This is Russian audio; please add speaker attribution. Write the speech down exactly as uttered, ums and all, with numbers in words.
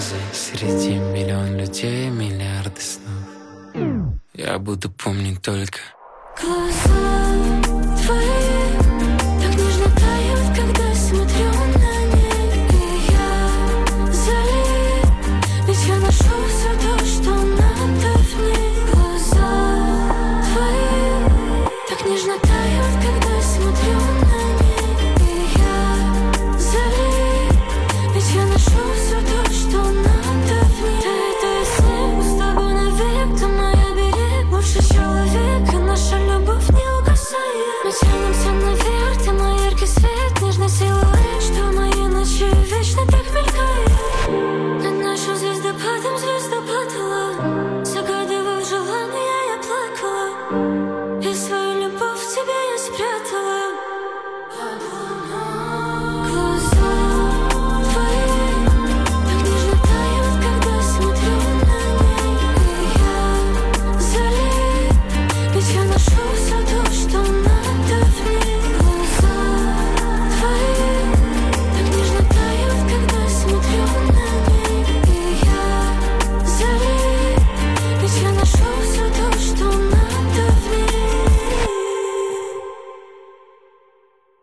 Speaker 1: глаза среди миллион людей, миллиарды снов. Я буду помнить только
Speaker 2: глаза твои так нежно тают, когда смотрю на них. И я залит, ведь я нашел все то, что надо в них. Глаза твои так нежно тают, когда смотрю на них.